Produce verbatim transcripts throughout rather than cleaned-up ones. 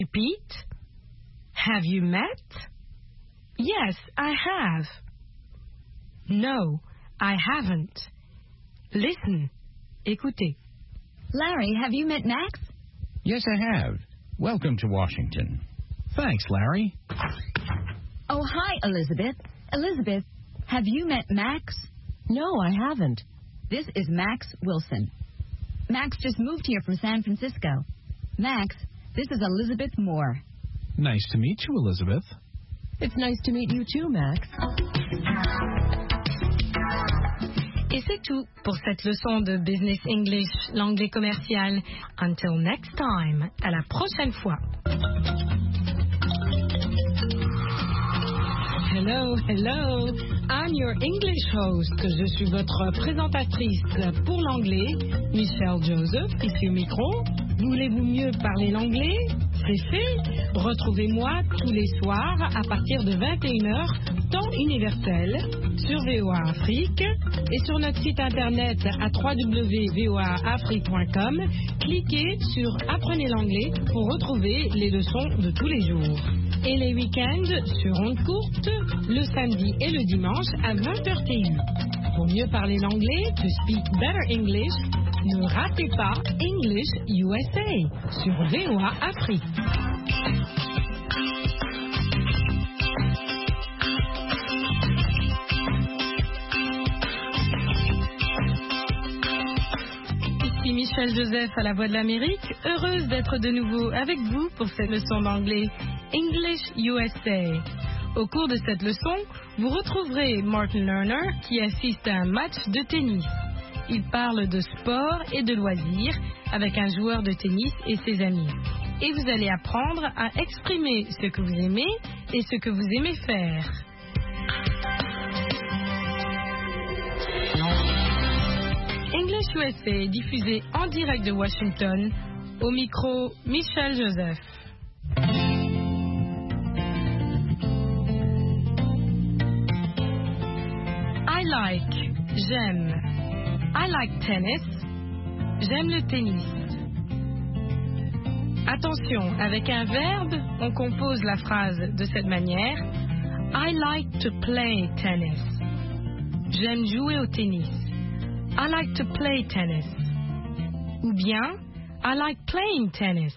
Repeat. Have you met? Yes, I have. No, I haven't. Listen. Écoutez. Larry, have you met Max? Yes, I have. Welcome to Washington. Thanks, Larry. Oh, hi, Elizabeth. Elizabeth, have you met Max? No, I haven't. This is Max Wilson. Max just moved here from San Francisco. Max, this is Elizabeth Moore. Nice to meet you, Elizabeth. It's nice to meet you too, Max. Et c'est tout pour cette leçon de Business English, l'anglais commercial. Until next time, à la prochaine fois. Hello, hello. I'm your English host. Je suis votre présentatrice pour l'anglais, Michelle Joseph, ici au micro. Voulez-vous mieux parler l'anglais? C'est fait. Retrouvez-moi tous les soirs à partir de vingt et une heures, temps universel, sur V O A Afrique et sur notre site internet à w w w point v o a afrique point com. Cliquez sur Apprenez l'anglais pour retrouver les leçons de tous les jours. Et les week-ends sur ondes courtes, le samedi et le dimanche à vingt heures T U. Pour mieux parler l'anglais, to speak better English, ne ratez pas English U S A sur V O A Afrique. Ici Michelle Joseph à la Voix de l'Amérique, heureuse d'être de nouveau avec vous pour cette leçon d'anglais English U S A. Au cours de cette leçon, vous retrouverez Martin Lerner qui assiste à un match de tennis. Il parle de sport et de loisirs avec un joueur de tennis et ses amis. Et vous allez apprendre à exprimer ce que vous aimez et ce que vous aimez faire. English U S A est diffusé en direct de Washington. Au micro, Michelle Joseph. I like, j'aime. I like tennis. J'aime le tennis. Attention, avec un verbe, on compose la phrase de cette manière. I like to play tennis. J'aime jouer au tennis. I like to play tennis. Ou bien, I like playing tennis.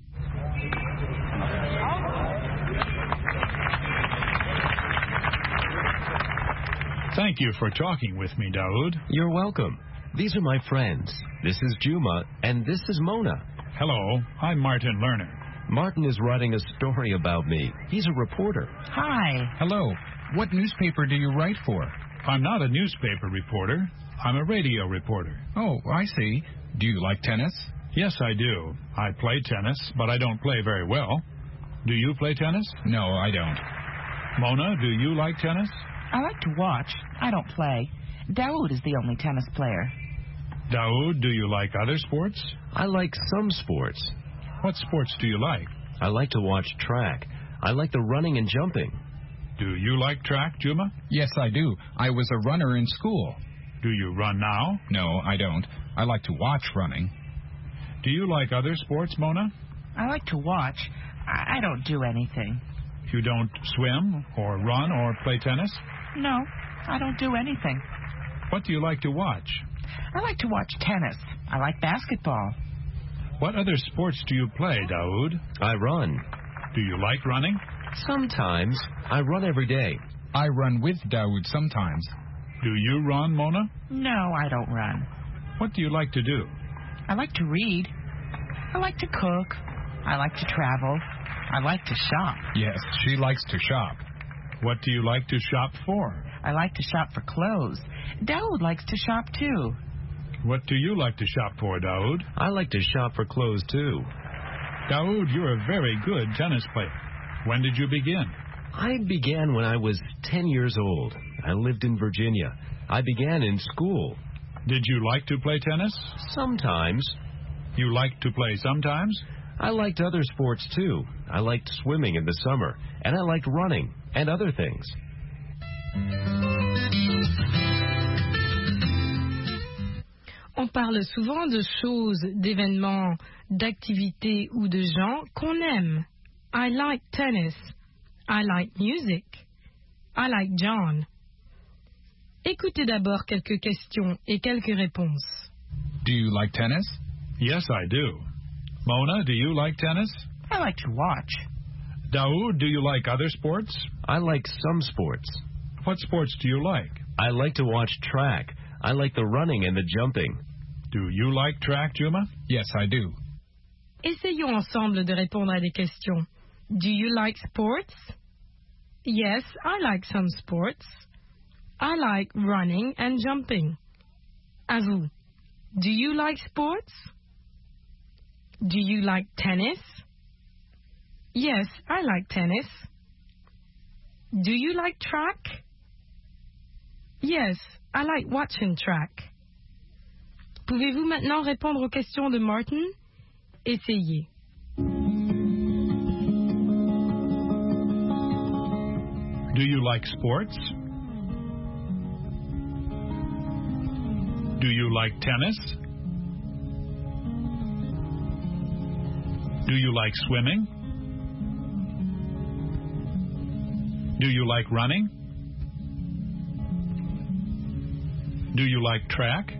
Thank you for talking with me, Daoud. You're welcome. These are my friends. This is Juma, and this is Mona. Hello, I'm Martin Lerner. Martin is writing a story about me. He's a reporter. Hi. Hello. What newspaper do you write for? I'm not a newspaper reporter. I'm a radio reporter. Oh, I see. Do you like tennis? Yes, I do. I play tennis, but I don't play very well. Do you play tennis? No, I don't. Mona, do you like tennis? I like to watch. I don't play. Daoud is the only tennis player. Daoud, do you like other sports? I like some sports. What sports do you like? I like to watch track. I like the running and jumping. Do you like track, Juma? Yes, I do. I was a runner in school. Do you run now? No, I don't. I like to watch running. Do you like other sports, Mona? I like to watch. I, I don't do anything. You don't swim or run or play tennis? No, I don't do anything. What do you like to watch? I like to watch tennis. I like basketball. What other sports do you play, Daoud? I run. Do you like running? Sometimes. I run every day. I run with Daoud sometimes. Do you run, Mona? No, I don't run. What do you like to do? I like to read. I like to cook. I like to travel. I like to shop. Yes, she likes to shop. What do you like to shop for? I like to shop for clothes. Daoud likes to shop too. What do you like to shop for, Daoud? I like to shop for clothes too. Daoud, you're a very good tennis player. When did you begin? I began when I was ten years old. I lived in Virginia. I began in school. Did you like to play tennis? Sometimes. You like to play sometimes? I liked other sports too. I liked swimming in the summer, and I liked running and other things. On parle souvent de choses, d'événements, d'activités ou de gens qu'on aime. I like tennis. I like music. I like John. Écoutez d'abord quelques questions et quelques réponses. Do you like tennis? Yes, I do. Mona, do you like tennis? I like to watch. Daoud, do you like other sports? I like some sports. What sports do you like? I like to watch track. I like the running and the jumping. Do you like track, Juma? Yes, I do. Essayons ensemble de répondre à des questions. Do you like sports? Yes, I like some sports. I like running and jumping. À vous. Do you like sports? Do you like tennis? Yes, I like tennis. Do you like track? Yes, I like watching track. Pouvez-vous maintenant répondre aux questions de Martin? Essayez. Do you like sports? Do you like tennis? Do you like swimming? Do you like running? Do you like track?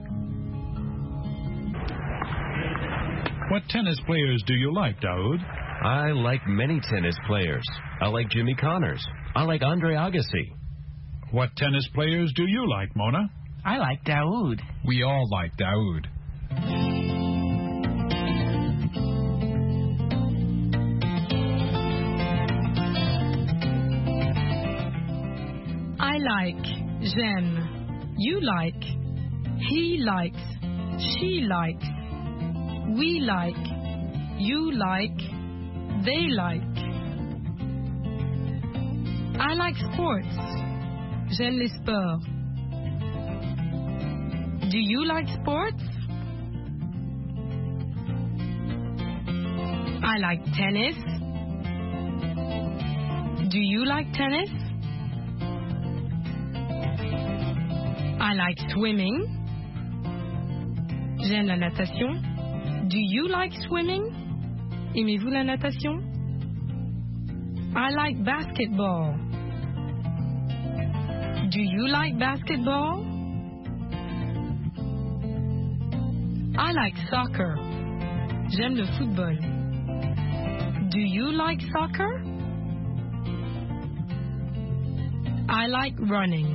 What tennis players do you like, Daoud? I like many tennis players. I like Jimmy Connors. I like Andre Agassi. What tennis players do you like, Mona? I like Daoud. We all like Daoud. I like, j'aime, you like, he likes, she likes, we like, you like, they like. I like sports. J'aime les sports. Do you like sports? I like tennis. Do you like tennis? I like swimming. J'aime la natation. Do you like swimming? Aimez-vous la natation? I like basketball. Do you like basketball? I like soccer. J'aime le football. Do you like soccer? I like running.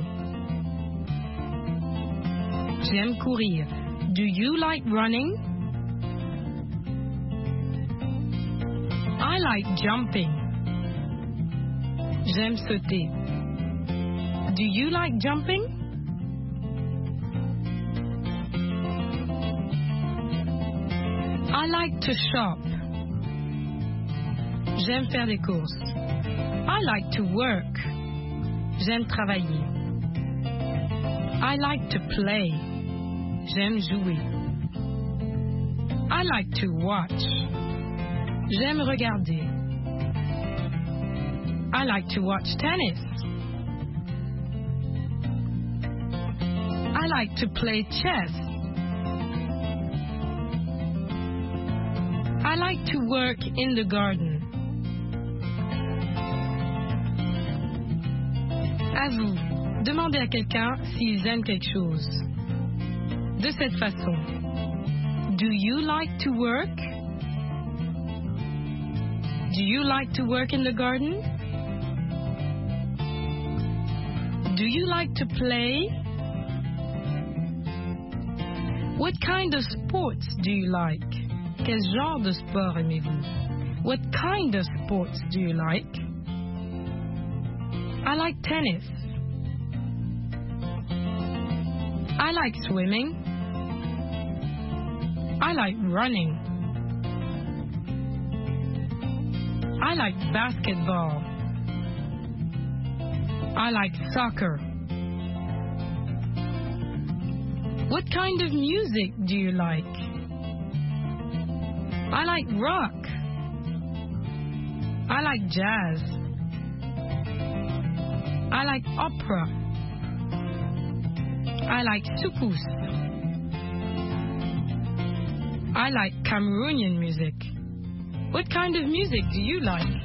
J'aime courir. Do you like running? I like jumping. J'aime sauter. Do you like jumping? I like to shop. J'aime faire des courses. I like to work. J'aime travailler. I like to play. J'aime jouer. I like to watch. J'aime regarder. I like to watch tennis. I like to play chess. I like to work in the garden. À vous, demandez à quelqu'un s'ils aiment quelque chose. De cette façon. Do you like to work? Do you like to work in the garden? Do you like to play? What kind of sports do you like? Quel genre de sport aimez-vous? What kind of sports do you like? I like tennis. I like swimming. I like running. I like basketball. I like soccer. What kind of music do you like? I like rock. I like jazz. I like opera. I like soukous. I like Cameroonian music. What kind of music do you like?